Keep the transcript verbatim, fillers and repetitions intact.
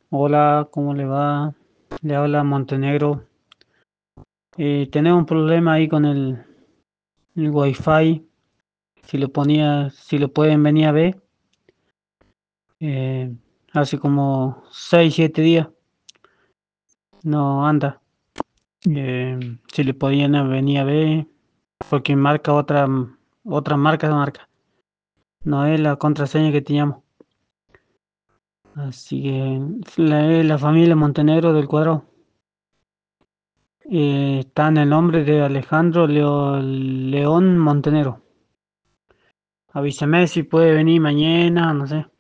Hola, ¿cómo le va? Le habla Montenegro. Eh, tenemos un problema ahí con el, el Wi-Fi. Si lo ponía, si lo pueden venir a ver, eh, hace como seis siete días no anda. Eh, si le podían a- venir a ver, porque marca otra, otra marca, marca. No es la contraseña que teníamos. Así que la, es la familia Montenegro del Cuadrado. Eh, está en el nombre de Alejandro Leo- León Montenegro. Avísame si puede venir mañana, no sé.